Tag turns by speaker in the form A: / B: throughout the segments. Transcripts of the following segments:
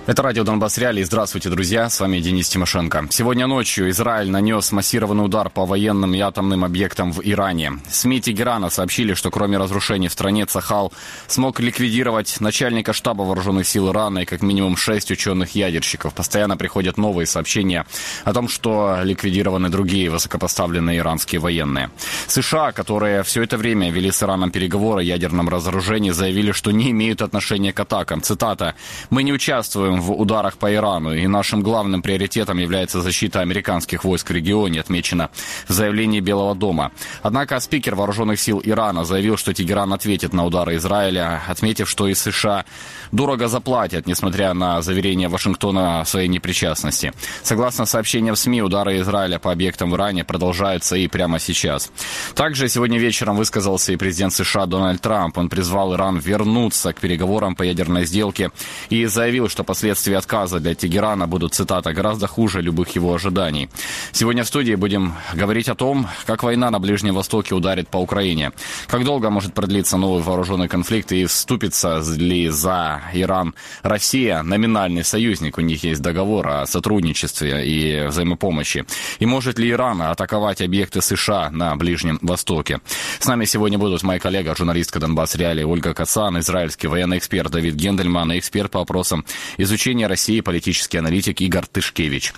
A: Это радио «Донбасс Реалии». Здравствуйте, друзья. С вами Денис Тимошенко. Сегодня ночью Израиль нанес массированный удар по военным и атомным объектам в Иране. СМИ Тегерана сообщили, что кроме разрушений в стране Цахал смог ликвидировать начальника штаба вооруженных сил Ирана и как минимум 6 ученых-ядерщиков. Постоянно приходят новые сообщения о том, что ликвидированы другие высокопоставленные иранские военные. США, которые все это время вели с Ираном переговоры о ядерном разоружении, заявили, что не имеют отношения к атакам. Цитата: «Мы не участвуем в ударах по Ирану, и нашим главным приоритетом является защита американских войск в регионе», отмечено в заявлении Белого дома. Однако спикер вооруженных сил Ирана заявил, что Тегеран ответит на удары Израиля, отметив, что и США дорого заплатят, несмотря на заверение Вашингтона о своей непричастности. Согласно сообщениям СМИ, удары Израиля по объектам в Иране продолжаются и прямо сейчас. Также сегодня вечером высказался и президент США Дональд Трамп. Он призвал Иран вернуться к переговорам по ядерной сделке и заявил, что последствия отказа для Тегерана будут, цитата, гораздо хуже любых его ожиданий. Сегодня в студии будем говорить о том, как война на Ближнем Востоке ударит по Украине, как долго может продлиться новый вооруженный конфликт и вступится ли за Иран Россия, номинальный союзник, у них есть договор о сотрудничестве и взаимопомощи, и может ли Иран атаковать объекты США на Ближнем Востоке. С нами сегодня будут моя коллега, журналистка «Донбасс Реалии» Ольга Кацан, израильский военный эксперт Давид Гендельман и эксперт по вопросам изучения России, политический аналитик Игорь Тышкевич.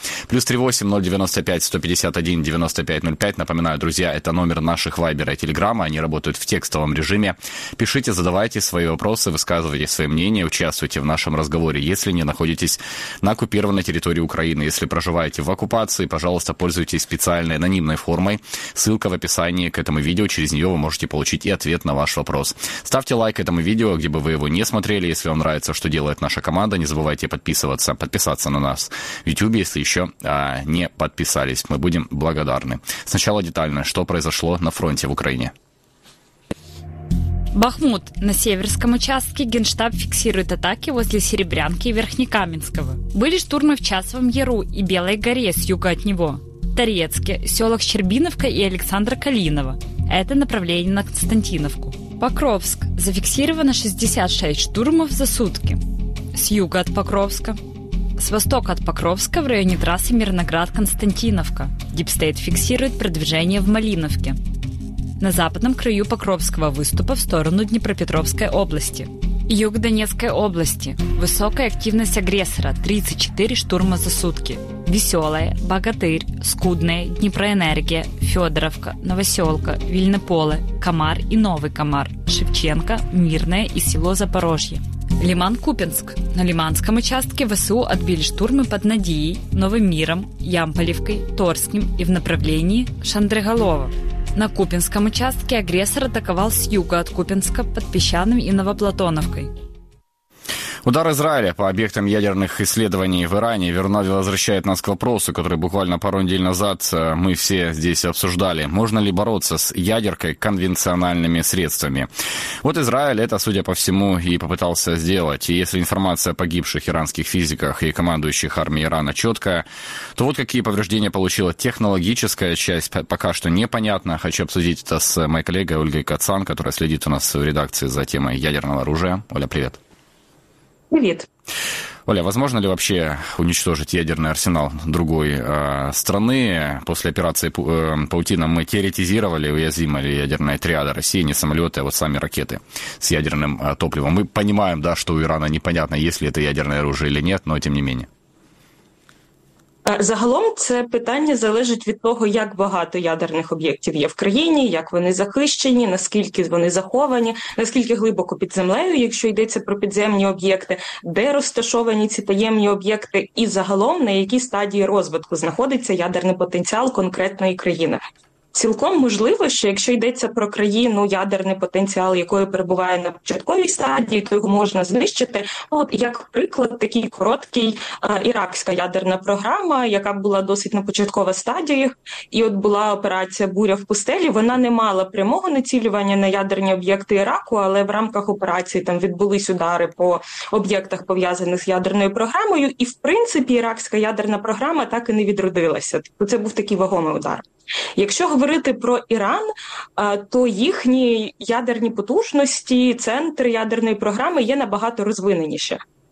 A: +38 095 151 95 05. Напоминаю, друзья, это номер наших Вайбера и Телеграма. Они работают в текстовом режиме. Пишите, задавайте свои вопросы, высказывайте свои мнения, участвуйте в нашем разговоре. Если не находитесь на оккупированной территории Украины, если проживаете в оккупации, пожалуйста, пользуйтесь специальной анонимной формой. Ссылка в описании к этому видео. Через нее вы можете получить и ответ на ваш вопрос. Ставьте лайк этому видео, где бы вы его не смотрели. Если вам нравится, что делает наша команда, не забывайте подписаться на нас в YouTube, если еще не подписались. Мы будем благодарны. Сначала детально, что произошло на фронте в Украине.
B: Бахмут. На северском участке Генштаб фиксирует атаки возле Серебрянки и Верхнекаменского. Были штурмы в Часовом Яру и Белой горе с юга от него. Торецке, селах Щербиновка и Александра Калинова. Это направление на Константиновку. Покровск. Зафиксировано 66 штурмов за сутки. С юга от Покровска. С востока от Покровска в районе трассы Мирноград-Константиновка. Дипстейт фиксирует продвижение в Малиновке. На западном краю Покровского выступа в сторону Днепропетровской области. Юг Донецкой области. Высокая активность агрессора. 34 штурма за сутки. Веселая, Богатырь, Скудная, Днепроэнергия, Федоровка, Новоселка, Вильнополе, Камар и Новый Камар, Шевченко, Мирное и село Запорожье. Лиман-Купенск. На Лиманском участке ВСУ отбили штурмы под Надией, Новым Миром, Ямполевкой, Торским и в направлении Шандриголова. На Купенском участке агрессор атаковал с юга от Купенска под Песчаным и Новоплатоновкой.
A: Удар Израиля по объектам ядерных исследований в Иране вновь возвращает нас к вопросу, который буквально пару недель назад мы все здесь обсуждали. Можно ли бороться с ядеркой конвенциональными средствами? Вот Израиль это, судя по всему, и попытался сделать. И если информация о погибших иранских физиках и командующих армией Ирана четкая, то вот какие повреждения получила технологическая часть, пока что непонятно. Хочу обсудить это с моей коллегой Ольгой Кацан, которая следит у нас в редакции за темой ядерного оружия. Оля, привет.
C: Привет.
A: Оля, возможно ли вообще уничтожить ядерный арсенал другой страны? После операции «Паутина» мы теоретизировали, уязвима ли ядерная триада России, не самолеты, а вот сами ракеты с ядерным топливом. Мы понимаем, да, что у Ирана непонятно, есть ли это ядерное оружие или нет, но тем не менее.
C: Загалом це питання залежить від того, як багато ядерних об'єктів є в країні, як вони захищені, наскільки вони заховані, наскільки глибоко під землею, якщо йдеться про підземні об'єкти, де розташовані ці таємні об'єкти і загалом на якій стадії розвитку знаходиться ядерний потенціал конкретної країни. Цілком можливо, що якщо йдеться про країну, ядерний потенціал якої перебуває на початковій стадії, то його можна знищити. От, як приклад, такий короткий іракська ядерна програма, яка була досить на початковій стадії, і от була операція «Буря в пустелі», вона не мала прямого націлювання на ядерні об'єкти Іраку, але в рамках операції там відбулись удари по об'єктах, пов'язаних з ядерною програмою, і в принципі іракська ядерна програма так і не відродилася. Тобто це був такий вагомий удар. Якщо говорити про Іран, то їхні ядерні потужності, центри ядерної програми є набагато розвиненіші.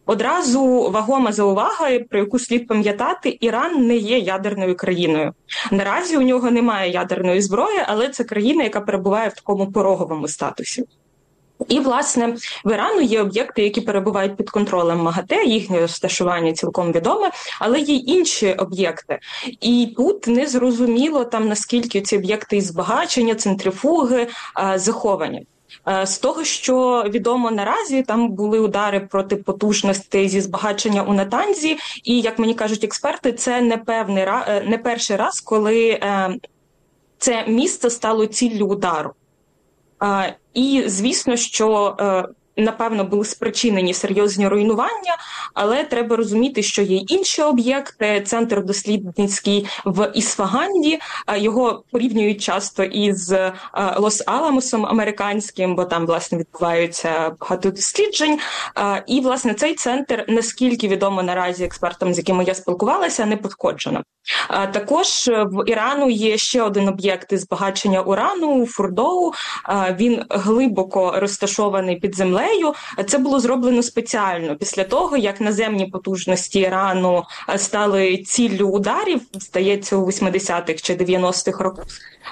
C: Одразу вагома заувага, про яку слід пам'ятати, Іран не є ядерною країною. Наразі у нього немає ядерної зброї, але це країна, яка перебуває в такому пороговому статусі. І, власне, в Ірану є об'єкти, які перебувають під контролем МАГАТЕ, їхнє розташування цілком відоме, але є інші об'єкти. І тут не зрозуміло, там, наскільки ці об'єкти із збагачення, центрифуги заховані. З того, що відомо наразі, там були удари проти потужностей зі збагачення у Натанзі, і, як мені кажуть експерти, це не перший раз, коли це місце стало ціллю удару. І, звісно, що, напевно, були спричинені серйозні руйнування, але треба розуміти, що є інші об'єкти. Центр дослідницький в Ісфаганді, його порівнюють часто із Лос-Аламосом американським, бо там, власне, відбуваються багато досліджень. І, власне, цей центр, наскільки відомо наразі експертам, з якими я спілкувалася, не пошкоджено. Також в Ірану є ще один об'єкт із збагачення урану – Фурдоу. Він глибоко розташований під землею. Це було зроблено спеціально після того, як наземні потужності Ірану стали ціллю ударів, здається, у 80-х чи 90-х роках.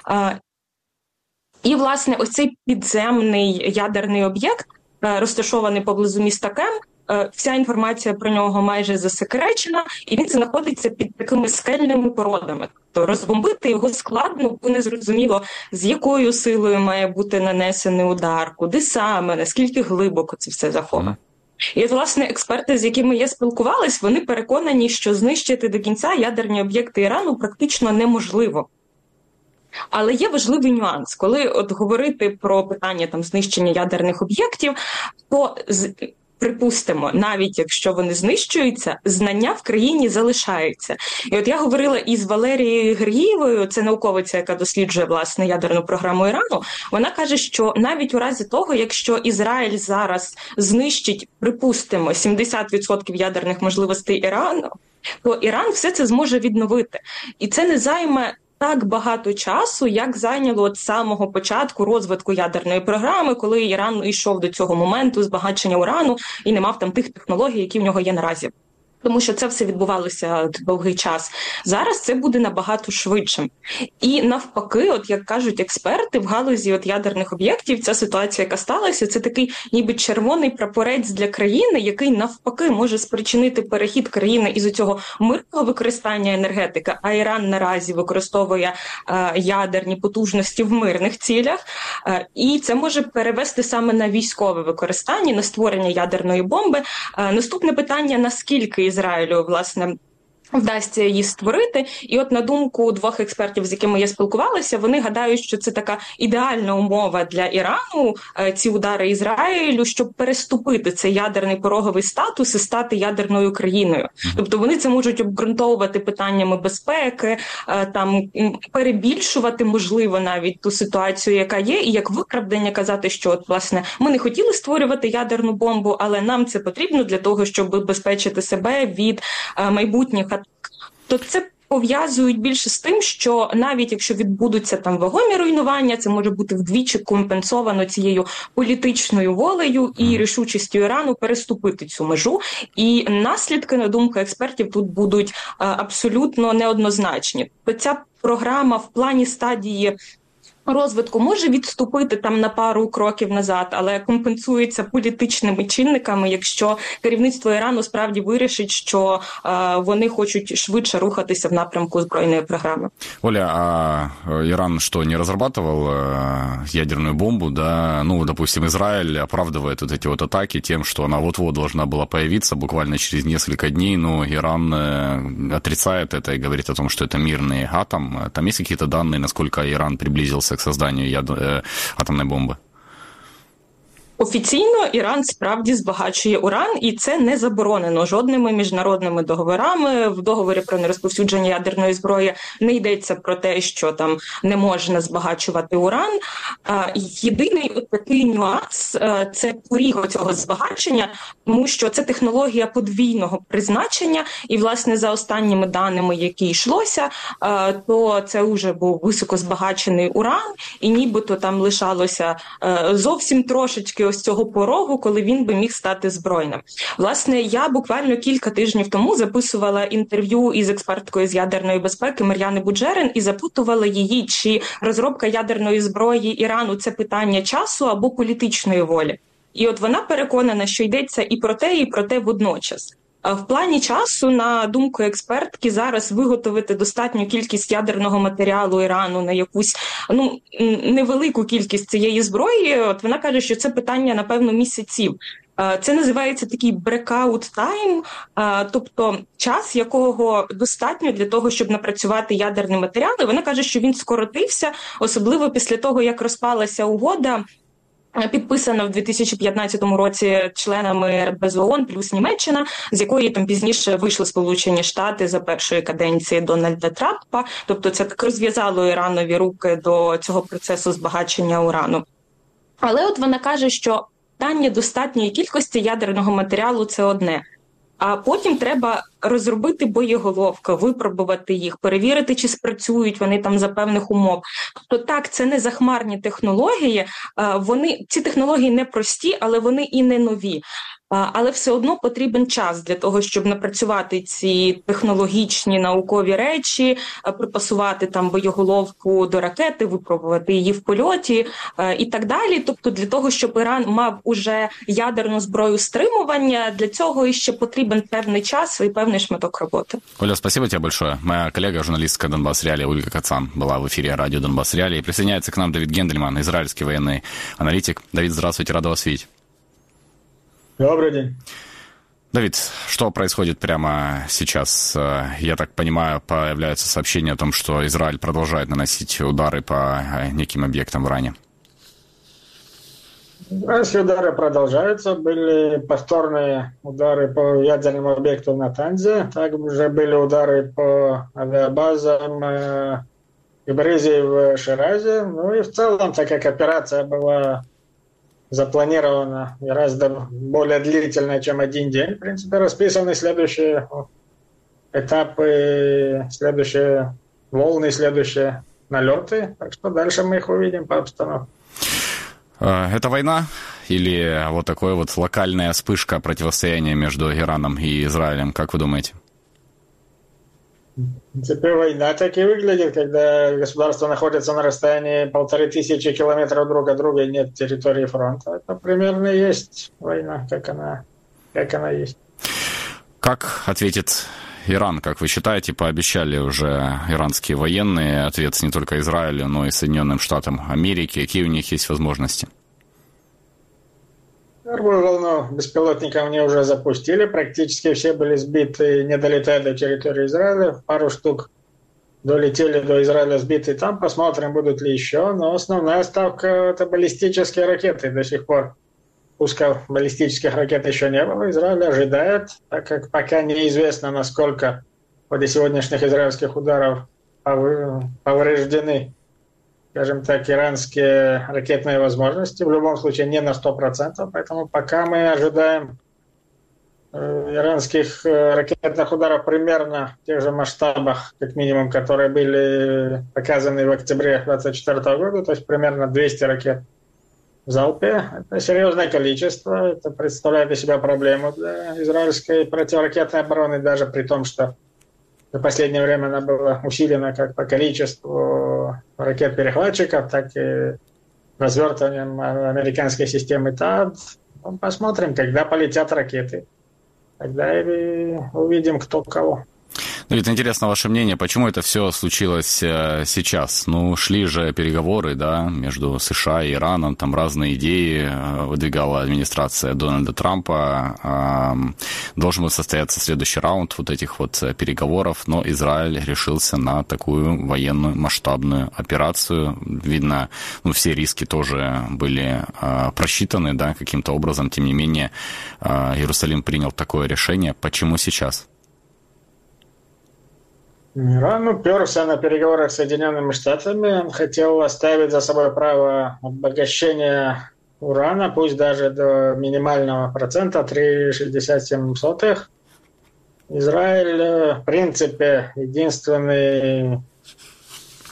C: І, власне, ось цей підземний ядерний об'єкт, розташований поблизу міста Кем, вся інформація про нього майже засекречена, і він знаходиться під такими скельними породами. Тобто розбомбити його складно, бо не зрозуміло, з якою силою має бути нанесений удар, куди саме, наскільки глибоко це все заховано. І, власне, експерти, з якими я спілкувалась, вони переконані, що знищити до кінця ядерні об'єкти Ірану практично неможливо. Але є важливий нюанс. Коли от говорити про питання там знищення ядерних об'єктів, то припустимо, навіть якщо вони знищуються, знання в країні залишаються. І от я говорила із Валерією Гергієвою, це науковиця, яка досліджує, власне, ядерну програму Ірану, вона каже, що навіть у разі того, якщо Ізраїль зараз знищить, припустимо, 70% ядерних можливостей Ірану, то Іран все це зможе відновити. І це не займе так багато часу, як зайняло от самого початку розвитку ядерної програми, коли Іран йшов до цього моменту збагачення урану і не мав там тих технологій, які в нього є наразі. Тому що це все відбувалося довгий час. Зараз це буде набагато швидше. І навпаки, от як кажуть експерти, в галузі от ядерних об'єктів ця ситуація, яка сталася, це такий ніби червоний прапорець для країни, який навпаки може спричинити перехід країни із цього мирного використання енергетики, а Іран наразі використовує ядерні потужності в мирних цілях, і це може перевести саме на військове використання, на створення ядерної бомби. Наступне питання, наскільки Ізраїлю, власне, вдасться її створити. І от на думку двох експертів, з якими я спілкувалася, вони гадають, що це така ідеальна умова для Ірану, ці удари Ізраїлю, щоб переступити цей ядерний пороговий статус і стати ядерною країною. Тобто вони це можуть обґрунтовувати питаннями безпеки, там перебільшувати, можливо, навіть ту ситуацію, яка є, і як виправдання казати, що от, власне, ми не хотіли створювати ядерну бомбу, але нам це потрібно для того, щоб безпечити себе від майбутніх атак. То це пов'язують більше з тим, що навіть якщо відбудуться там вагомі руйнування, це може бути вдвічі компенсовано цією політичною волею і рішучістю Ірану переступити цю межу. І наслідки, на думку експертів, тут будуть абсолютно неоднозначні. Тобто ця програма в плані стадії розвитку може відступити там на пару кроків назад, але компенсується політичними чинниками, якщо керівництво Ірану справді вирішить, що вони хочуть швидше рухатися в напрямку збройної програми.
A: Оля, а Иран что, не разрабатывал ядерную бомбу, да? Ну, допустим, Израиль оправдывает вот эти вот атаки тем, что она вот-вот должна была появиться буквально через несколько дней, но Иран отрицает это и говорит о том, что это мирный атом. Там есть какие-то данные, насколько Иран приблизился к созданию атомной бомбы?
C: Офіційно Іран справді збагачує уран, і це не заборонено жодними міжнародними договорами. В договорі про нерозповсюдження ядерної зброї не йдеться про те, що там не можна збагачувати уран. Єдиний такий нюанс – це поріг цього збагачення, тому що це технологія подвійного призначення, і, власне, за останніми даними, які йшлося, то це вже був високозбагачений уран, і нібито там лишалося зовсім трошечки ось цього порогу, коли він би міг стати збройним. Власне, я буквально кілька тижнів тому записувала інтерв'ю із експерткою з ядерної безпеки Мар'яни Буджерин і запитувала її, чи розробка ядерної зброї Ірану – це питання часу або політичної волі. І от вона переконана, що йдеться і про те водночас. В плані часу, на думку експертки, зараз виготовити достатню кількість ядерного матеріалу Ірану на якусь невелику кількість цієї зброї, от вона каже, що це питання, напевно, місяців. Це називається такий breakout time, тобто час, якого достатньо для того, щоб напрацювати ядерні матеріали. Вона каже, що він скоротився, особливо після того, як розпалася угода, підписана в 2015 році членами Радбезу ООН плюс Німеччина, з якої там пізніше вийшли Сполучені Штати за першої каденції Дональда Трампа. Тобто це так розв'язало Іранові руки до цього процесу збагачення урану. Але от вона каже, що питання достатньої кількості ядерного матеріалу – це одне. А потім треба розробити боєголовки, випробувати їх, перевірити, чи спрацюють вони там за певних умов. Тобто так, це не захмарні технології, ці технології не прості, але вони і не нові. Але все одно потрібен час для того, щоб напрацювати ці технологічні наукові речі, припасувати там боєголовку до ракети, випробувати її в польоті і так далі. Тобто для того, щоб Іран мав уже ядерну зброю стримування, для цього іще потрібен певний час і певний шматок роботи.
A: Оля, спасибо тебе большое. Моя коллега, журналистка Донбасс Реалии Ольга Кацан была в эфире радио Донбасс Реалии. Присоединяется к нам Давид Гендельман, израильский военный аналитик. Давид, здравствуйте, рада вас видеть.
D: Добрый день.
A: Давид, что происходит прямо сейчас? Я так понимаю, появляются сообщения о том, что Израиль продолжает наносить удары по неким объектам в Иране.
D: Израильские удары продолжаются. Были повторные удары по ядерному объекту в Натанзе. Также были удары по авиабазам в Бризе и в Ширазе. Ну и в целом, так как операция была запланировано гораздо более длительно, чем один день. В принципе, расписаны следующие этапы, следующие волны, следующие налеты. Так что дальше мы их увидим по обстановке.
A: Это война или вот такая вот локальная вспышка противостояния между Ираном и Израилем? Как вы думаете?
D: В принципе, война так и выглядит, когда государство находится на расстоянии 1500 километров друг от друга и нет территории фронта. Это примерно и есть война, как она есть.
A: Как ответит Иран, как вы считаете? Пообещали уже иранские военные ответ не только Израилю, но и Соединенным Штатам Америки. Какие у них есть возможности?
D: Первую волну беспилотников они уже запустили. Практически все были сбиты, не долетая до территории Израиля. Пару штук долетели до Израиля, сбиты там. Посмотрим, будут ли еще. Но основная ставка – это баллистические ракеты. До сих пор пусков баллистических ракет еще не было. Израиль ожидает, так как пока неизвестно, насколько в ходе сегодняшних израильских ударов повреждены, скажем так, иранские ракетные возможности. В любом случае не на 100%, поэтому пока мы ожидаем иранских ракетных ударов примерно в тех же масштабах, как минимум, которые были показаны в октябре 2024 года, то есть примерно 200 ракет в залпе. Это серьезное количество, это представляет из себя проблему для израильской противоракетной обороны, даже при том, что в последнее время она была усилена как по количеству ракет-перехватчиков, так и развертыванием американской системы ТАД. Посмотрим, когда полетят ракеты. Тогда и увидим, кто кого.
A: Давид, интересно ваше мнение, почему это все случилось сейчас? Ну, шли же переговоры, да, между США и Ираном, там разные идеи выдвигала администрация Дональда Трампа. Должен был состояться следующий раунд вот этих вот переговоров, но Израиль решился на такую военную масштабную операцию. Видно, ну, все риски тоже были просчитаны, да, каким-то образом. Тем не менее, Иерусалим принял такое решение. Почему сейчас?
D: Иран уперся на переговорах с Соединенными Штатами. Он хотел оставить за собой право обогащения урана, пусть даже до минимального процента, 3,67. Израиль, в принципе, единственный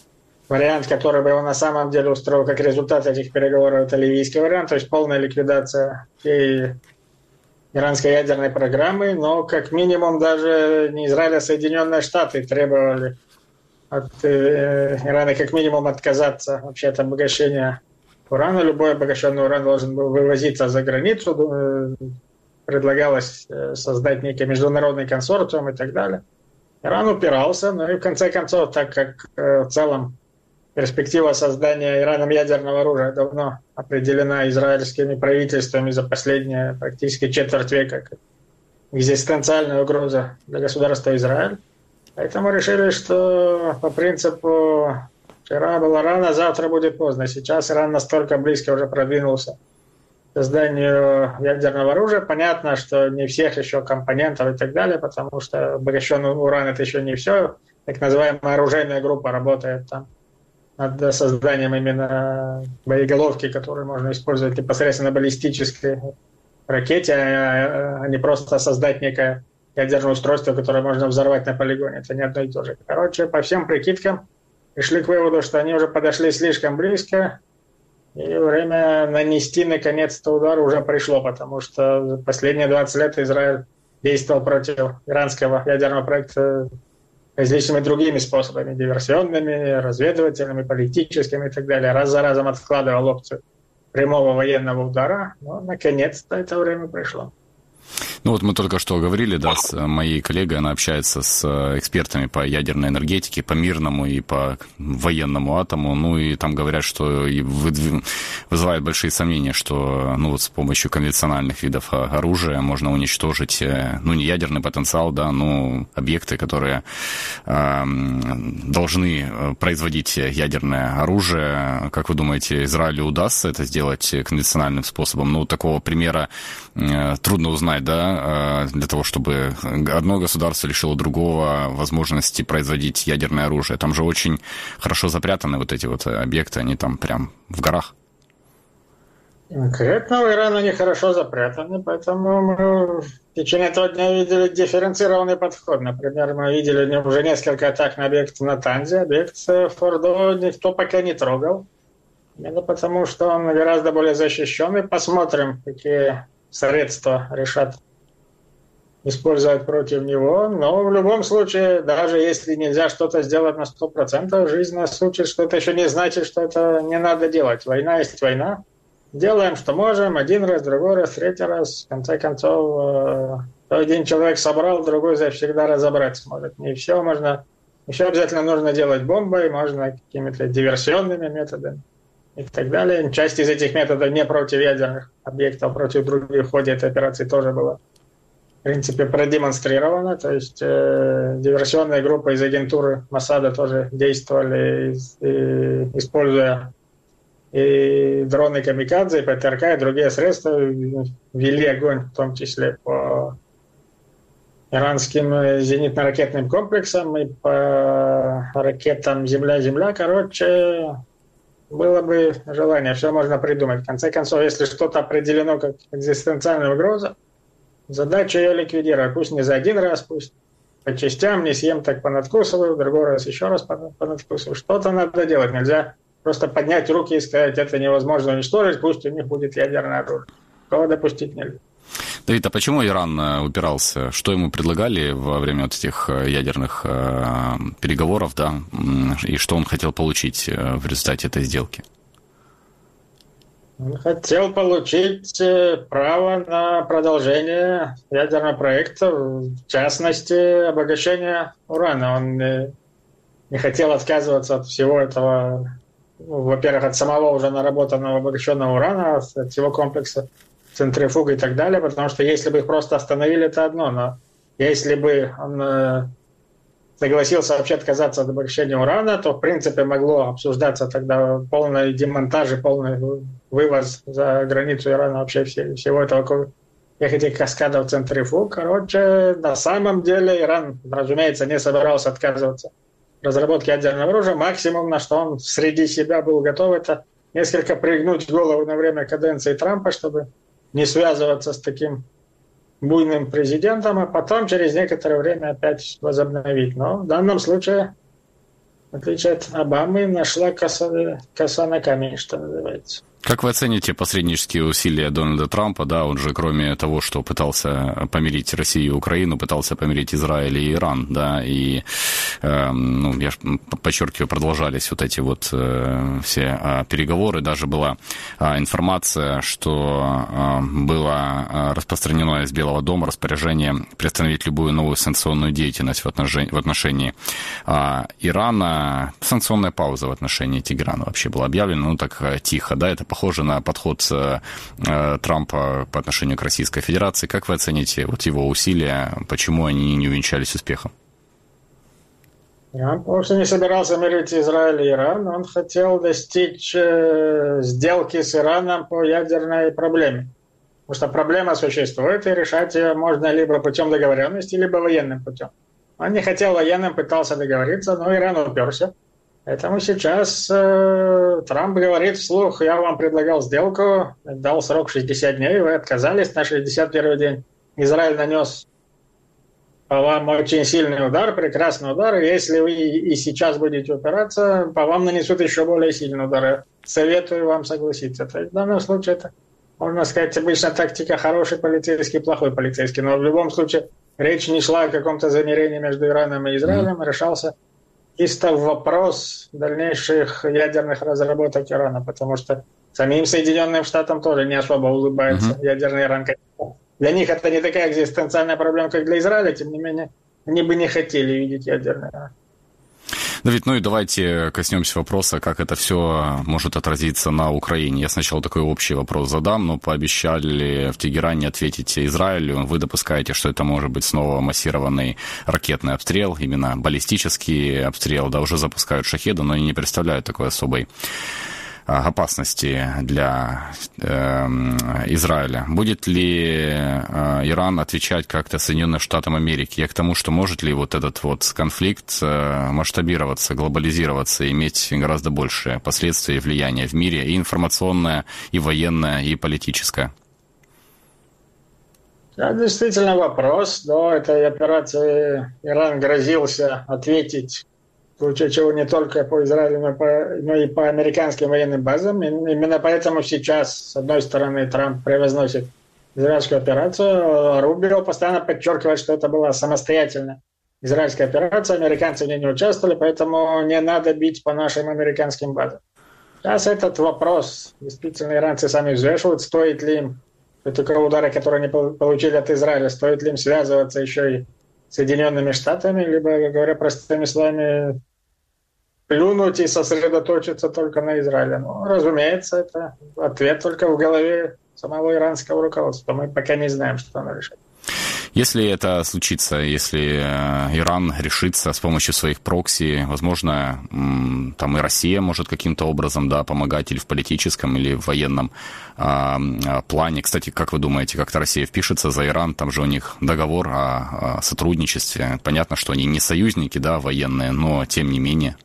D: вариант, который бы его на самом деле устроил как результат этих переговоров, это ливийский вариант, то есть полная ликвидация всей иранской ядерной программы, но как минимум даже не Израиль, а Соединенные Штаты требовали от Ирана как минимум отказаться вообще от обогащения урана. Любой обогащенный уран должен был вывозиться за границу. Предлагалось создать некий международный консорциум и так далее. Иран упирался, но и в конце концов, так как в целом перспектива создания Ираном ядерного оружия давно определена израильскими правительствами за последние практически четверть века как экзистенциальная угроза для государства Израиль. Поэтому решили, что по принципу вчера было рано, завтра будет поздно. Сейчас Иран настолько близко уже продвинулся к созданию ядерного оружия. Понятно, что не всех еще компонентов и так далее, потому что обогащенный уран — это еще не все. Так называемая оружейная группа работает там над созданием именно боеголовки, которую можно использовать непосредственно на баллистической ракете, а не просто создать некое ядерное устройство, которое можно взорвать на полигоне. Это не одно и то же. Короче, по всем прикидкам пришли к выводу, что они уже подошли слишком близко, и время нанести наконец-то удар уже пришло, потому что последние 20 лет Израиль действовал против иранского ядерного проекта различными другими способами, диверсионными, разведывательными, политическими и так далее. Раз за разом откладывал опцию прямого военного удара, но наконец-то это время пришло.
A: Ну вот мы только что говорили, да, с моей коллегой, она общается с экспертами по ядерной энергетике, по мирному и по военному атому, ну и там говорят, что и вызывает большие сомнения, что ну вот с помощью конвенциональных видов оружия можно уничтожить, ну не ядерный потенциал, да, но объекты, которые должны производить ядерное оружие. Как вы думаете, Израилю удастся это сделать конвенциональным способом? Ну такого примера трудно узнать, да, для того, чтобы одно государство лишило другого возможности производить ядерное оружие. Там же очень хорошо запрятаны вот эти вот объекты, они там прям в горах.
D: Конкретно в Иране они хорошо запрятаны, поэтому мы в течение этого дня видели дифференцированный подход. Например, мы видели уже несколько атак на объект в Натанзе, объект Фордо никто пока не трогал. Именно потому, что он гораздо более защищенный. Посмотрим, какие средства решат использовать против него. Но в любом случае, даже если нельзя что-то сделать на 100%, жизнь нас учит, что это еще не значит, что это не надо делать. Война есть война. Делаем, что можем. Один раз, другой раз, третий раз. В конце концов, один человек собрал, другой завсегда разобрать сможет. Не все можно... Еще обязательно нужно делать бомбой, можно какими-то диверсионными методами и так далее. Часть из этих методов не против ядерных объектов, против других в ходе этой операции тоже была, в принципе, продемонстрирована. То есть диверсионные группы из агентуры Моссада тоже действовали, используя и дроны камикадзе, и ПТРК, и другие средства, вели огонь, в том числе по иранским зенитно-ракетным комплексам и по ракетам «Земля-Земля». Короче, было бы желание, все можно придумать. В конце концов, если что-то определено как экзистенциальная угроза, задача ее ликвидировать. Пусть не за один раз, пусть по частям, не съем, так понадкусываю, в другой раз еще раз понадкусываю. Что-то надо делать. Нельзя просто поднять руки и сказать, это невозможно уничтожить, пусть у них будет ядерное оружие. Такого допустить нельзя.
A: Давид, а почему Иран упирался? Что ему предлагали во время вот этих ядерных переговоров, да, и что он хотел получить в результате этой сделки?
D: Он хотел получить право на продолжение ядерного проекта, в частности, обогащение урана. Он не хотел отказываться от всего этого, ну, во-первых, от самого уже наработанного обогащенного урана, от всего комплекса центрифуг и так далее, потому что если бы их просто остановили, это одно, но если бы он согласился вообще отказаться от обогащения урана, то в принципе могло обсуждаться тогда полный демонтаж и полный вывоз за границу Ирана вообще всего этого, всех этих каскадов центрифуг. Короче, на самом деле Иран, разумеется, не собирался отказываться от разработки ядерного оружия. Максимум, на что он среди себя был готов, это несколько пригнуть голову на время каденции Трампа, чтобы не связываться с таким буйным президентом, а потом через некоторое время опять возобновить. Но в данном случае в отличие от Обамы, нашла коса на камень, что называется.
A: Как вы оцените посреднические усилия Дональда Трампа? Да, он же, кроме того, что пытался помирить Россию и Украину, пытался помирить Израиль и Иран, да, и, я подчеркиваю, продолжались вот эти вот все переговоры. Даже была информация, что было распространено из Белого дома распоряжение приостановить любую новую санкционную деятельность в отношении Ирана. Санкционная пауза в отношении Тегерана вообще была объявлена, ну так тихо, да, это похоже на подход Трампа по отношению к Российской Федерации. Как вы оцените вот его усилия, почему они не увенчались успехом?
D: Он вовсе не собирался мирить Израиль и Иран, он хотел достичь сделки с Ираном по ядерной проблеме. Потому что проблема существует, и решать ее можно либо путем договоренности, либо военным путем. Он не хотел военным, пытался договориться, но Иран уперся. Поэтому сейчас Трамп говорит вслух: я вам предлагал сделку, дал срок 60 дней, вы отказались на 61-й день. Израиль нанес по вам очень сильный удар, прекрасный удар. Если вы и сейчас будете упираться, по вам нанесут еще более сильный удар. Советую вам согласиться. В данном случае это, можно сказать, обычно тактика хороший полицейский, плохой полицейский. Но в любом случае речь не шла о каком-то замирении между Ираном и Израилем, решался чисто вопрос дальнейших ядерных разработок Ирана, потому что самим Соединенным Штатам тоже не особо улыбается ядерный Иран. Для них это не такая экзистенциальная проблема, как для Израиля, тем не менее, они бы не хотели видеть ядерный Иран.
A: Давид, ну и давайте коснемся вопроса, как это все может отразиться на Украине. Я сначала такой общий вопрос задам, но пообещали в Тегеране ответить Израилю. Вы допускаете, что это может быть снова массированный ракетный обстрел, именно баллистический обстрел, да, уже запускают шахеды, но они не представляют такой особой опасности для Израиля. Будет ли Иран отвечать как-то Соединенным Штатам Америки? Я к тому, что может ли вот этот вот конфликт масштабироваться, глобализироваться, иметь гораздо большие последствия и влияние в мире, и информационное, и военное, и политическое?
D: Да, действительно вопрос. До этой операции Иран грозился ответить, в случае чего не только по Израилю, но и по американским военным базам. Именно поэтому сейчас, с одной стороны, Трамп превозносит израильскую операцию, а Рубио постоянно подчеркивает, что это была самостоятельная израильская операция, американцы в ней не участвовали, поэтому не надо бить по нашим американским базам. Сейчас этот вопрос, действительно, иранцы сами взвешивают, стоит ли им такого удара, который они получили от Израиля, стоит ли им связываться еще и с Соединенными Штатами, либо, говоря простыми словами, плюнуть и сосредоточиться только на Израиле. Ну, разумеется, это ответ только в голове самого иранского руководства. Мы пока не знаем, что оно решит.
A: Если это случится, если Иран решится с помощью своих прокси, возможно, там и Россия может каким-то образом, да, помогать или в политическом, или в военном плане. Кстати, как вы думаете, как-то Россия впишется за Иран? Там же у них договор о сотрудничестве. Понятно, что они не союзники, да, военные, но тем не менее.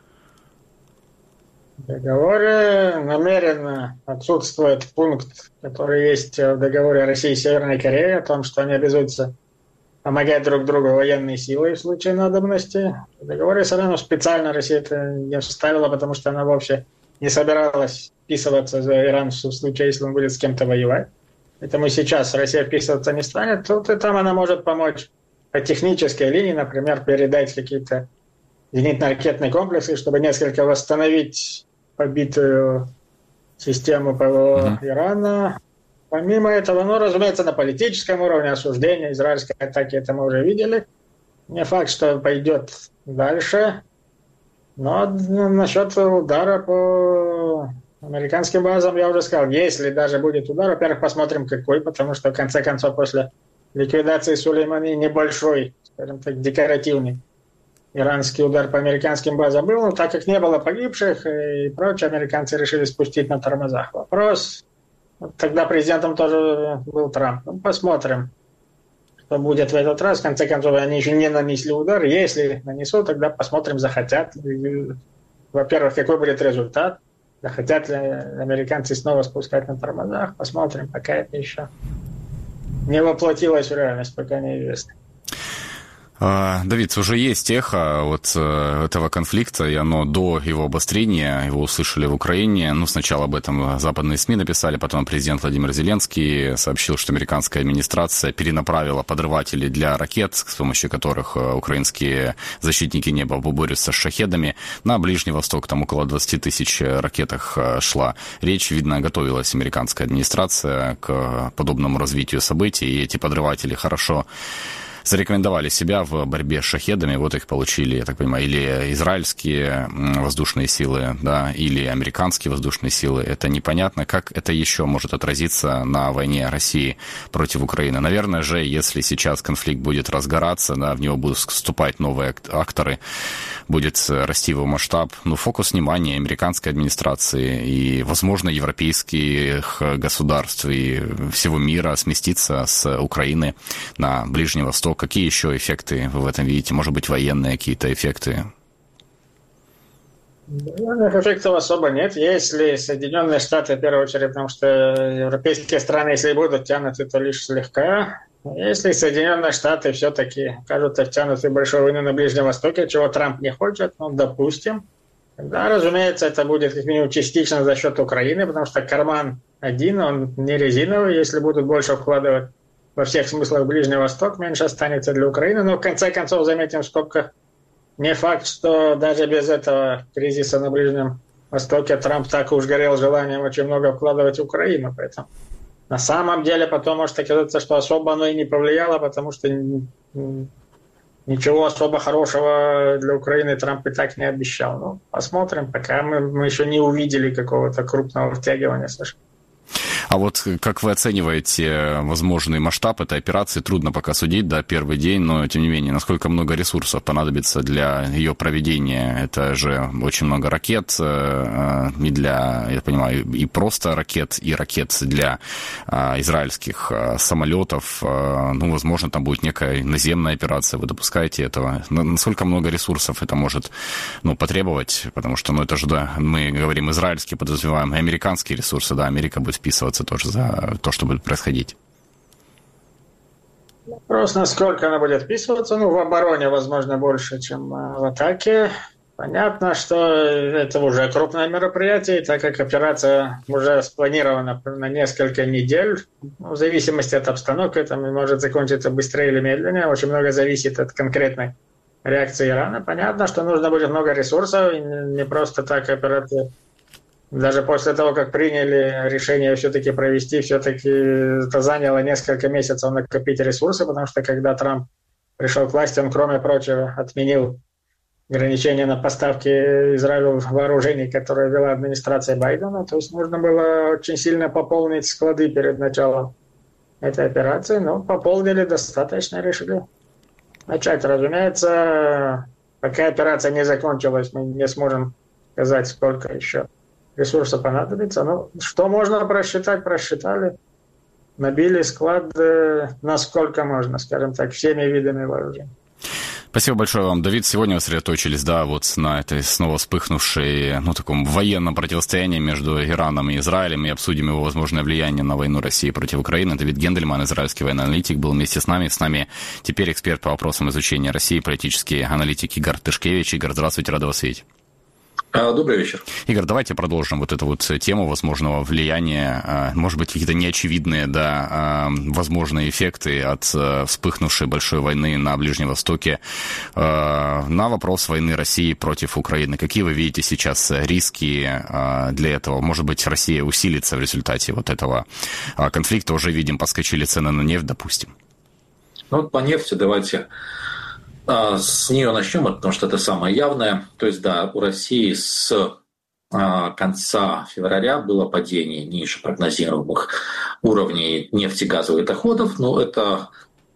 D: В договоре намеренно отсутствует пункт, который есть в договоре России и Северной Кореи, о том, что они обязуются помогать друг другу военной силой в случае надобности. В договоре с Ираном специально Россия это не вставила, потому что она вовсе не собиралась вписываться за Иран в случае, если он будет с кем-то воевать. Поэтому сейчас Россия вписываться не станет. Тут и там она может помочь по технической линии, например, передать какие-то зенитно-ракетные комплексы, чтобы несколько восстановить побитую систему ПВО Ирана. Помимо этого, ну, разумеется, на политическом уровне осуждения израильской атаки, это мы уже видели. Не факт, что пойдет дальше. Но насчет удара по американским базам я уже сказал. Если даже будет удар, во-первых, посмотрим какой, потому что, в конце концов, после ликвидации Сулеймани небольшой, скажем так, декоративный иранский удар по американским базам был, но так как не было погибших и прочее, американцы решили спустить на тормозах. Вопрос, тогда президентом тоже был Трамп. Ну, посмотрим, что будет в этот раз. В конце концов, они еще не нанесли удар. Если нанесут, тогда посмотрим, захотят. Во-первых, какой будет результат. Захотят ли американцы снова спускать на тормозах. Посмотрим, пока это еще не воплотилось в реальность, пока неизвестно.
A: Давид, уже есть эхо вот этого конфликта, и оно до его обострения, его услышали в Украине. Ну, сначала об этом западные СМИ написали, потом президент Владимир Зеленский сообщил, что американская администрация перенаправила подрыватели для ракет, с помощью которых украинские защитники неба борются с шахедами, на Ближний Восток. Там около 20 тысяч ракетах шла речь. Видно, готовилась американская администрация к подобному развитию событий, и эти подрыватели хорошо зарекомендовали себя в борьбе с шахедами. Вот их получили, я так понимаю, или израильские воздушные силы, да, или американские воздушные силы. Это непонятно, как это еще может отразиться на войне России против Украины. Наверное же, если сейчас конфликт будет разгораться, да, в него будут вступать новые акторы, будет расти его масштаб, ну, фокус внимания американской администрации и, возможно, европейских государств и всего мира сместится с Украины на Ближний Восток. Какие еще эффекты вы в этом видите? Может быть, военные какие-то эффекты?
D: Военных эффектов особо нет. Если Соединенные Штаты, в первую очередь, потому что европейские страны, если будут тянуты, то лишь слегка. Если Соединенные Штаты все-таки окажутся втянуты в большую войну на Ближнем Востоке, чего Трамп не хочет, ну, допустим, тогда, разумеется, это будет как минимум частично за счет Украины, потому что карман один, он не резиновый. Если будут больше вкладывать во всех смыслах Ближний Восток, меньше останется для Украины. Но в конце концов, заметим в скобках, не факт, что даже без этого кризиса на Ближнем Востоке Трамп так уж горел желанием очень много вкладывать в Украину. Поэтому на самом деле потом может оказаться, что особо оно и не повлияло, потому что ничего особо хорошего для Украины Трамп и так не обещал. Ну, посмотрим, пока мы еще не увидели какого-то крупного втягивания США.
A: А вот как вы оцениваете возможный масштаб этой операции? Трудно пока судить, да, первый день, но тем не менее, насколько много ресурсов понадобится для ее проведения? Это же очень много ракет, и для, я понимаю, и просто ракет, и ракет для израильских самолетов. Ну, возможно, там будет некая наземная операция, вы допускаете этого? Насколько много ресурсов это может, ну, потребовать? Потому что, ну, это же, да, мы говорим израильские, подразумеваем американские ресурсы, да, Америка будет вписываться тоже за то, что будет происходить.
D: Вопрос, насколько она будет вписываться. Ну, в обороне, возможно, больше, чем в атаке. Понятно, что это уже крупное мероприятие, так как операция уже спланирована на несколько недель. В зависимости от обстановки, это может закончиться быстрее или медленнее. Очень много зависит от конкретной реакции Ирана. Понятно, что нужно будет много ресурсов, и не просто так операция. Даже после того, как приняли решение все-таки провести, все-таки это заняло несколько месяцев накопить ресурсы, потому что когда Трамп пришел к власти, он, кроме прочего, отменил ограничения на поставки Израилю вооружений, которые вела администрация Байдена. То есть нужно было очень сильно пополнить склады перед началом этой операции. Но пополнили достаточно, решили начать. Разумеется, пока операция не закончилась, мы не сможем сказать, сколько еще ресурсов понадобится. Но что можно просчитать, просчитали. Набили склад насколько можно, скажем так, всеми видами вооружений.
A: Спасибо большое вам, Давид. Сегодня вы сосредоточились, да, вот на этой снова вспыхнувшей, ну, таком военном противостоянии между Ираном и Израилем, и обсудим его возможное влияние на войну России против Украины. Давид Гендельман, израильский военный аналитик, был вместе с нами. С нами теперь эксперт по вопросам изучения России, политический аналитик Игорь Тышкевич. Игорь, здравствуйте, рада вас видеть.
E: Добрый вечер.
A: Игорь, давайте продолжим вот эту вот тему возможного влияния, может быть, какие-то неочевидные, да, возможные эффекты от вспыхнувшей большой войны на Ближнем Востоке на вопрос войны России против Украины. Какие вы видите сейчас риски для этого? Может быть, Россия усилится в результате вот этого конфликта? Уже видим, подскочили цены на нефть, допустим.
E: Ну, вот по нефти давайте... С нее начнем, потому что это самое явное. То есть, да, у России с конца февраля было падение ниже прогнозируемых уровней нефтегазовых доходов. Но это,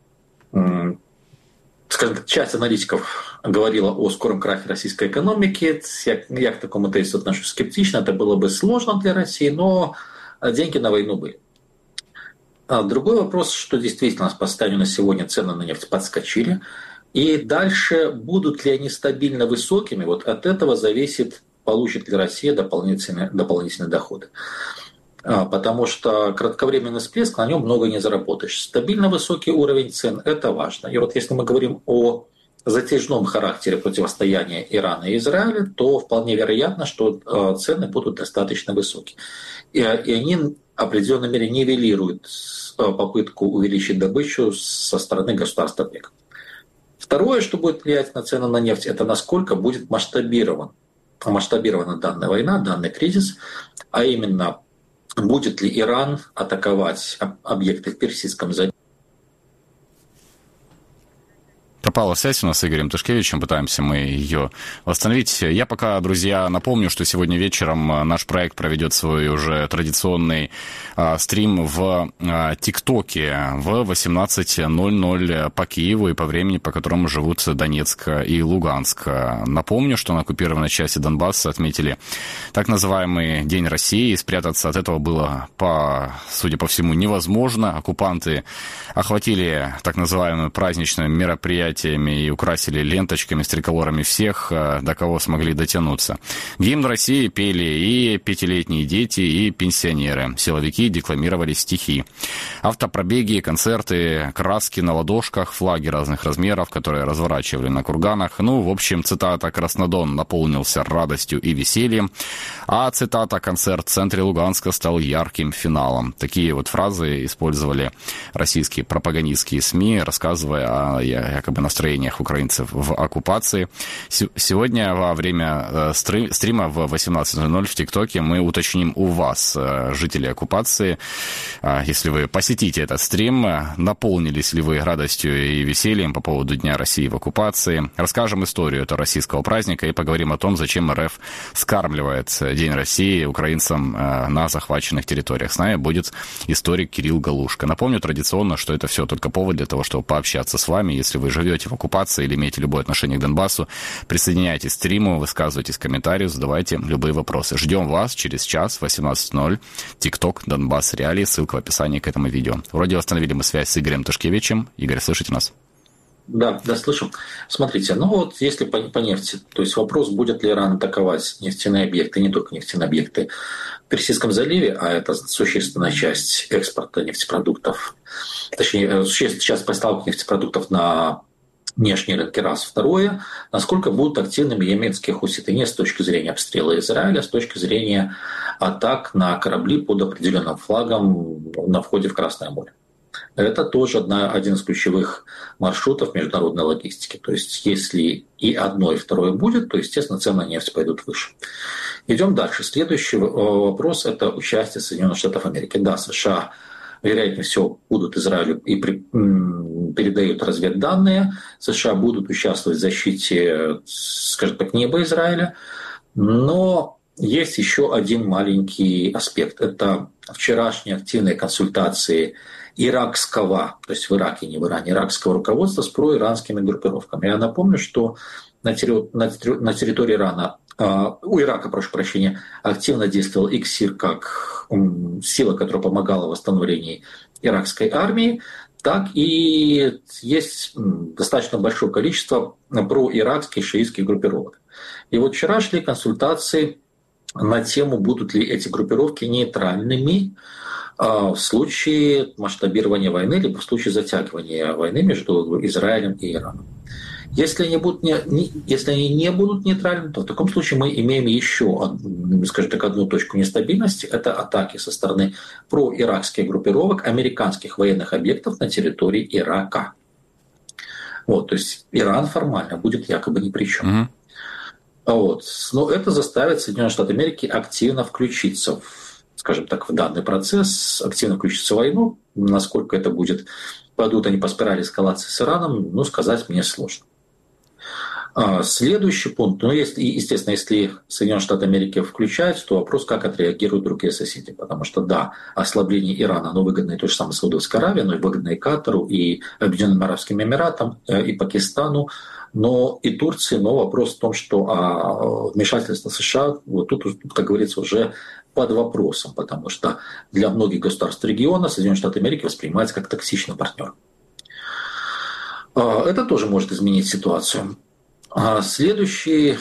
E: скажем так, часть аналитиков говорила о скором крахе российской экономики. Я к такому тезису отношусь скептично. Это было бы сложно для России, но деньги на войну были. Другой вопрос, что действительно по состоянию на сегодня цены на нефть подскочили. И дальше, будут ли они стабильно высокими, вот от этого зависит, получит ли Россия дополнительные доходы. Потому что кратковременный всплеск, на нем много не заработаешь. Стабильно высокий уровень цен – это важно. И вот если мы говорим о затяжном характере противостояния Ирана и Израиля, то вполне вероятно, что цены будут достаточно высокие. И они в определенной мере нивелируют попытку увеличить добычу со стороны государства ОПЕК. Второе, что будет влиять на цены на нефть, это насколько будет масштабирована данная война, данный кризис, а именно, будет ли Иран атаковать объекты в Персидском заливе.
A: Пропала связь у нас с Игорем Тышкевичем, пытаемся мы ее восстановить. Я пока, друзья, напомню, что сегодня вечером наш проект проведет свой уже традиционный стрим в ТикТоке в 18:00 по Киеву и по времени, по которому живут Донецк и Луганск. Напомню, что на оккупированной части Донбасса отметили так называемый День России, и спрятаться от этого было, судя по всему, невозможно. Оккупанты охватили так называемыми праздничными мероприятиями и украсили ленточками с триколорами всех, до кого смогли дотянуться. Гимн России пели и пятилетние дети, и пенсионеры. Силовики декламировали стихи. Автопробеги, концерты, краски на ладошках, флаги разных размеров, которые разворачивали на курганах. В общем, цитата «Краснодон наполнился радостью и весельем», а цитата «Концерт в центре Луганска стал ярким финалом». Такие вот фразы использовали российские пропагандистские СМИ, рассказывая о якобы настроениях украинцев в оккупации. Сегодня во время стрима в 18:00 в ТикТоке мы уточним у вас, жители оккупации, если вы посетите этот стрим, наполнились ли вы радостью и весельем по поводу Дня России в оккупации. Расскажем историю этого российского праздника и поговорим о том, зачем РФ скармливает День России украинцам на захваченных территориях. С нами будет историк Кирилл Галушко. Напомню традиционно, что это все только повод для того, чтобы пообщаться с вами. Если вы живете в оккупации или имеете любое отношение к Донбассу, присоединяйтесь к стриму, высказывайтесь в комментариях, задавайте любые вопросы. Ждем вас через час в 18:00. ТикТок, Донбасс Реалии. Ссылка в описании к этому видео. Вроде восстановили мы связь с Игорем Тышкевичем. Игорь, слышите нас?
E: Да, слышу. Смотрите, если по нефти, то есть вопрос, будет ли Иран атаковать нефтяные объекты, не только нефтяные объекты в Персидском заливе, а это существенная часть экспорта нефтепродуктов, точнее, существенная часть поставок нефтепродуктов на внешние рынки, раз. Второе, насколько будут активными йеменские хуситы не с точки зрения обстрела Израиля, а с точки зрения атак на корабли под определенным флагом на входе в Красное море. Это тоже один из ключевых маршрутов международной логистики. То есть, если и одно, и второе будет, то, естественно, цены на нефть пойдут выше. Идем дальше. Следующий вопрос – это участие Соединенных Штатов Америки. Да, США, вероятнее всего, будут Израилю и передают разведданные. США будут участвовать в защите, скажем так, неба Израиля. Но есть еще один маленький аспект. Это вчерашние активные консультации иракского, то есть в Ираке, не в Иране, иракского руководства с проиранскими группировками. Я напомню, что на территории Ирана, у Ирака, прошу прощения, активно действовал ИКСИР как сила, которая помогала в восстановлении иракской армии, так и есть достаточно большое количество проиракских шиитских группировок. И вот вчера шли консультации на тему, будут ли эти группировки нейтральными в случае масштабирования войны, либо в случае затягивания войны между Израилем и Ираном. Если они не будут нейтральными, то в таком случае мы имеем еще, скажем так, одну точку нестабильности. Это атаки со стороны проиракских группировок американских военных объектов на территории Ирака. То есть Иран формально будет якобы ни при чем. Но это заставит Соединенные Штаты Америки активно включиться скажем так, в данный процесс, активно включиться в войну. Насколько это будет, пойдут они по спирали эскалации с Ираном, сказать мне сложно. Следующий пункт, естественно, если Соединенные Штаты Америки включаются, то вопрос, как отреагируют другие соседи. Потому что, да, ослабление Ирана, оно выгодно и той же самой Саудовской Аравии, но и выгодно и Катару, и Объединенным Арабским Эмиратам, и Пакистану, но и Турции. Но вопрос в том, что вмешательство США, тут, как говорится, уже под вопросом, потому что для многих государств региона Соединенные Штаты Америки воспринимаются как токсичный партнер. Это тоже может изменить ситуацию. Следующий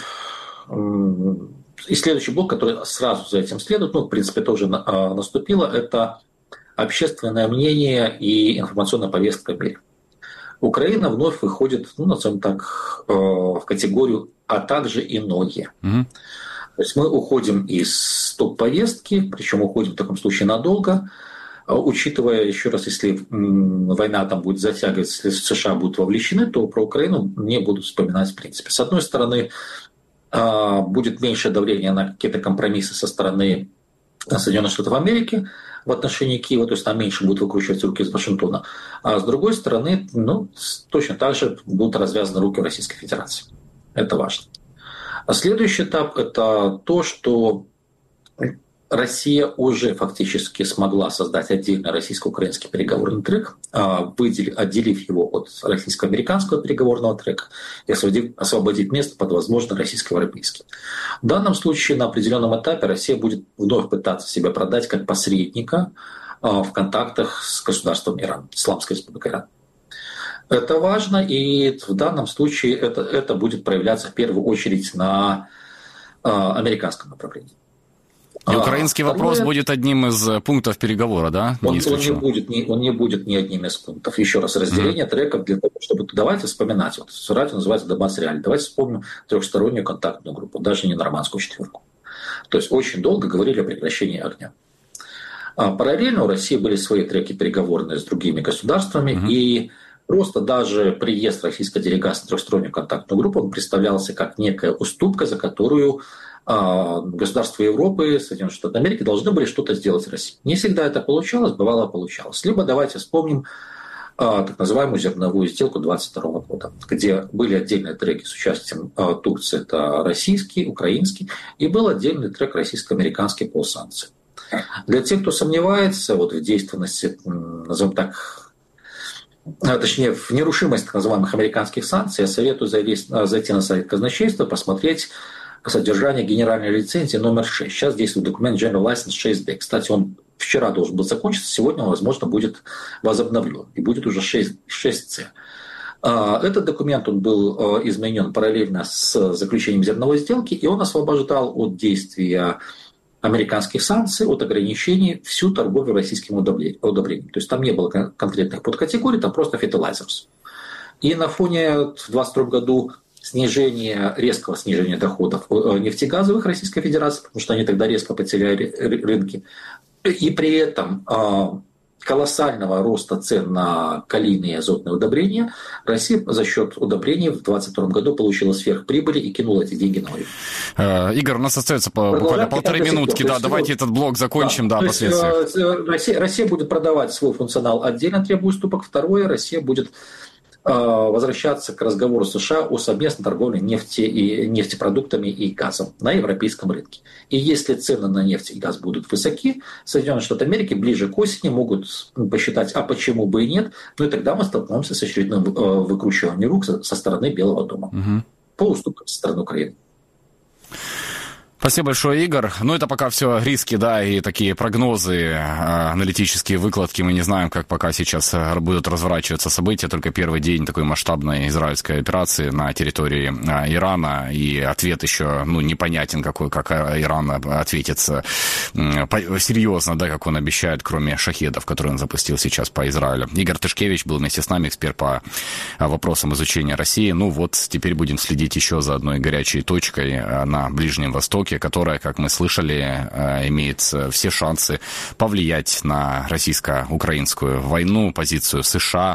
E: блок, который сразу за этим следует, в принципе, тоже наступило, это общественное мнение и информационная повестка в мире. Украина вновь выходит, назовем так, в категорию «а также иное». То есть мы уходим из топ-повестки, причем уходим в таком случае надолго, учитывая, еще раз, если война там будет затягиваться, если США будут вовлечены, то про Украину не будут вспоминать в принципе. С одной стороны, будет меньше давления на какие-то компромиссы со стороны Соединенных Штатов Америки в отношении Киева, то есть там меньше будут выкручивать руки из Вашингтона. А с другой стороны, точно так же будут развязаны руки в Российской Федерации. Это важно. А следующий этап – это то, что Россия уже фактически смогла создать отдельный российско-украинский переговорный трек, отделив его от российско-американского переговорного трека и освободить место под, возможно, российско-европейский. В данном случае на определенном этапе Россия будет вновь пытаться себя продать как посредника в контактах с государством Иран, Исламской Республикой Иран. Это важно, и в данном случае это будет проявляться в первую очередь на американском направлении.
A: И украинский вопрос будет одним из пунктов переговора, да?
E: Он не будет ни одним из пунктов. Еще раз, разделение треков для того, чтобы... Давайте вспоминать. Вот радио называется «Донбасс Реалии». Давайте вспомним трехстороннюю контактную группу, даже не нормандскую четверку. То есть очень долго говорили о прекращении огня. Параллельно у России были свои треки переговорные с другими государствами, и просто даже приезд российской делегации в трехстороннюю контактную группу он представлялся как некая уступка, за которую государства Европы, Соединенные Штаты Америки должны были что-то сделать в России. Не всегда это получалось, бывало получалось. Либо давайте вспомним так называемую зерновую сделку 2022 года, где были отдельные треки с участием Турции, это российский, украинский, и был отдельный трек российско-американский по санкциям. Для тех, кто сомневается в действенности, назовем так, точнее, в нерушимости так называемых американских санкций, я советую зайти на сайт казначейства, посмотреть содержание генеральной лицензии номер 6. Сейчас действует документ General License 6D. Кстати, он вчера должен был закончиться, сегодня он, возможно, будет возобновлен, и будет уже 6C. Этот документ он был изменен параллельно с заключением зерновой сделки, и он освобождал от действия американских санкций, от ограничений всю торговлю российским удобрением. То есть там не было конкретных подкатегорий, там просто fertilizers. И на фоне в 2022 году резкого снижения доходов нефтегазовых Российской Федерации, потому что они тогда резко потеряли рынки, и при этом колоссального роста цен на калийные и азотные удобрения, Россия за счет удобрений в 2022 году получила сверхприбыли и кинула эти деньги на войну.
A: Игорь, у нас остается буквально полторы минутки. Да, давайте этот блок закончим. Да,
E: последствия. Россия будет продавать свой функционал отдельно, требуя уступок. Второе, Россия будет возвращаться к разговору с США о совместной торговле нефтепродуктами и газом на европейском рынке. И если цены на нефть и газ будут высоки, Соединенные Штаты Америки ближе к осени могут посчитать, а почему бы и нет, и тогда мы столкнемся с очередным выкручиванием рук со стороны Белого дома по уступкам со стороны Украины.
A: Спасибо большое, Игорь. Это пока все риски, да, и такие прогнозы, аналитические выкладки. Мы не знаем, как пока сейчас будут разворачиваться события. Только первый день такой масштабной израильской операции на территории Ирана. И ответ еще, непонятен, как Иран ответит серьезно, да, как он обещает, кроме шахедов, которые он запустил сейчас по Израилю. Игорь Тышкевич был вместе с нами, эксперт по вопросам изучения России. Теперь будем следить еще за одной горячей точкой на Ближнем Востоке, которая, как мы слышали, имеет все шансы повлиять на российско-украинскую войну, позицию США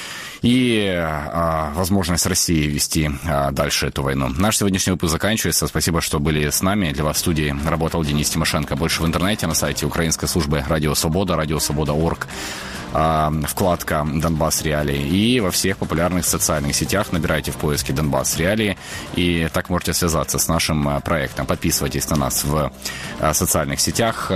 A: и возможность России вести дальше эту войну. Наш сегодняшний выпуск заканчивается. Спасибо, что были с нами. Для вас в студии работал Денис Тимошенко. Больше в интернете на сайте украинской службы Радио Свобода, радиосвобода.орг, вкладка «Донбасс Реалии». И во всех популярных социальных сетях набирайте в поиске «Донбасс Реалии». И так можете связаться с нашим проектом. Подписывайтесь на нас в социальных сетях.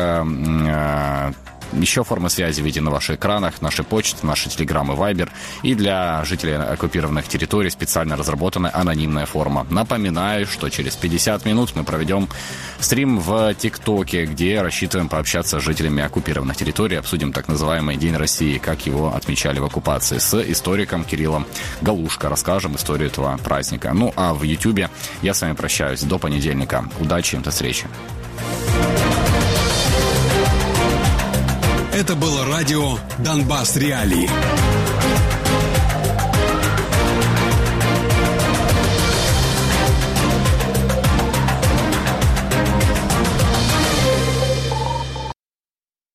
A: Еще формы связи видите на ваших экранах, наши почты, наши телеграм и вайбер. И для жителей оккупированных территорий специально разработана анонимная форма. Напоминаю, что через 50 минут мы проведем стрим в ТикТоке, где рассчитываем пообщаться с жителями оккупированных территорий, обсудим так называемый День России, как его отмечали в оккупации, с историком Кириллом Галушко. Расскажем историю этого праздника. А в Ютубе я с вами прощаюсь до понедельника. Удачи, до встречи.
F: Это было радио «Донбасс Реалии».